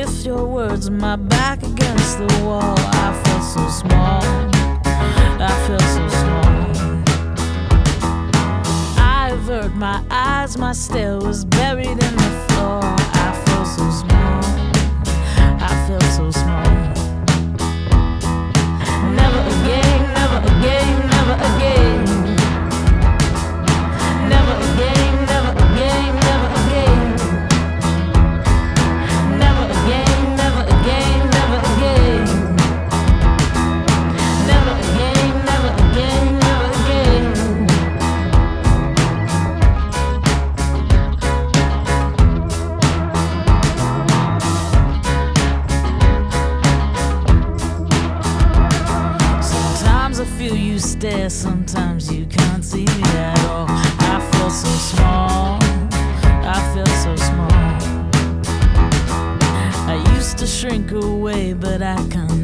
with your words, my back against the wall. I felt so small, I felt so small. I avert my eyes, my stare was buried in the floor. I felt so small, I felt so small. Never again, never again, never again. Never again, never again, never again. Never again, never again, never again. Never again, never again, never again. Sometimes I feel you stare, sometimes you can't see me at all. I feel so small, I feel so small. I used to shrink away, but I can't